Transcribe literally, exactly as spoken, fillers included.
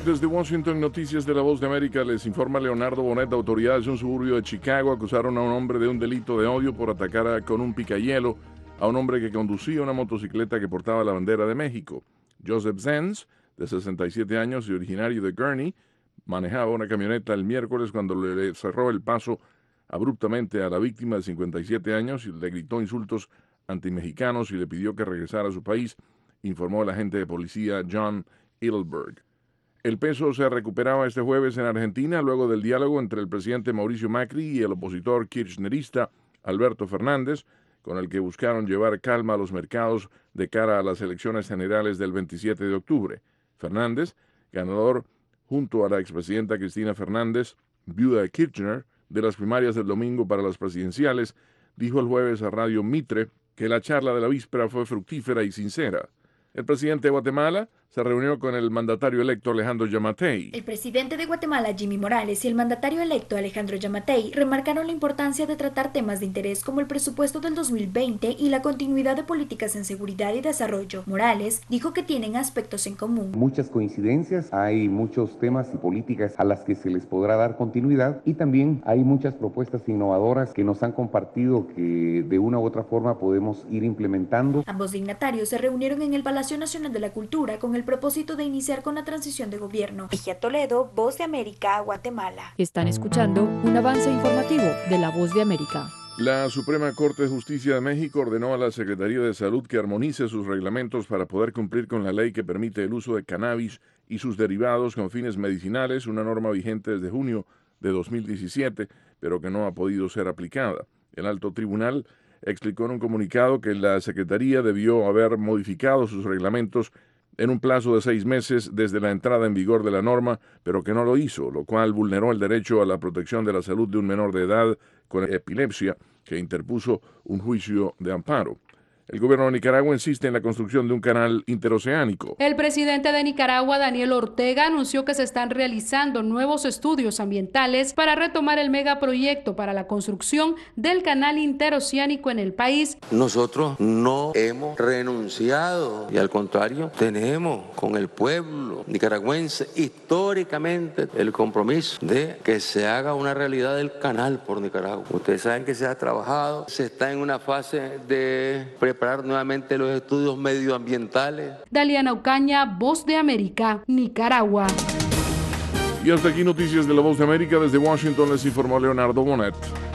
Desde Washington, Noticias de la Voz de América, les informa Leonardo Bonet. Autoridades de un suburbio de Chicago acusaron a un hombre de un delito de odio por atacar a, con un picahielo a un hombre que conducía una motocicleta que portaba la bandera de México. Joseph Zenz, de sesenta y siete años y originario de Gurnee, manejaba una camioneta el miércoles cuando le cerró el paso abruptamente a la víctima de cincuenta y siete años y le gritó insultos antimexicanos y le pidió que regresara a su país, informó el agente de policía John Edelberg. El peso se recuperaba este jueves en Argentina luego del diálogo entre el presidente Mauricio Macri y el opositor kirchnerista Alberto Fernández, con el que buscaron llevar calma a los mercados de cara a las elecciones generales del veintisiete de octubre. Fernández, ganador junto a la expresidenta Cristina Fernández, viuda de Kirchner, de las primarias del domingo para las presidenciales, dijo el jueves a Radio Mitre que la charla de la víspera fue fructífera y sincera. El presidente de Guatemala se reunió con el mandatario electo Alejandro Yamatei. El presidente de Guatemala, Jimmy Morales, y el mandatario electo Alejandro Yamatei remarcaron la importancia de tratar temas de interés como el presupuesto del dos mil veinte y la continuidad de políticas en seguridad y desarrollo. Morales dijo que tienen aspectos en común. Muchas coincidencias, hay muchos temas y políticas a las que se les podrá dar continuidad y también hay muchas propuestas innovadoras que nos han compartido que de una u otra forma podemos ir implementando. Ambos dignatarios se reunieron en el Palacio Nacional de la Cultura con el propósito de iniciar con la transición de gobierno. Ligia Toledo, Voz de América, Guatemala. Están escuchando un avance informativo de la Voz de América. La Suprema Corte de Justicia de México ordenó a la Secretaría de Salud que armonice sus reglamentos para poder cumplir con la ley que permite el uso de cannabis y sus derivados con fines medicinales, una norma vigente desde junio de dos mil diecisiete, pero que no ha podido ser aplicada. El alto tribunal explicó en un comunicado que la Secretaría debió haber modificado sus reglamentos en un plazo de seis meses desde la entrada en vigor de la norma, pero que no lo hizo, lo cual vulneró el derecho a la protección de la salud de un menor de edad con epilepsia que interpuso un juicio de amparo. El gobierno de Nicaragua insiste en la construcción de un canal interoceánico. El presidente de Nicaragua, Daniel Ortega, anunció que se están realizando nuevos estudios ambientales para retomar el megaproyecto para la construcción del canal interoceánico en el país. Nosotros no hemos renunciado y al contrario, tenemos con el pueblo nicaragüense históricamente el compromiso de que se haga una realidad del canal por Nicaragua. Ustedes saben que se ha trabajado, se está en una fase de preparación preparar nuevamente los estudios medioambientales. Daliana Ocaña, Voz de América, Nicaragua. Y hasta aquí Noticias de la Voz de América. Desde Washington les informó Leonardo Bonet.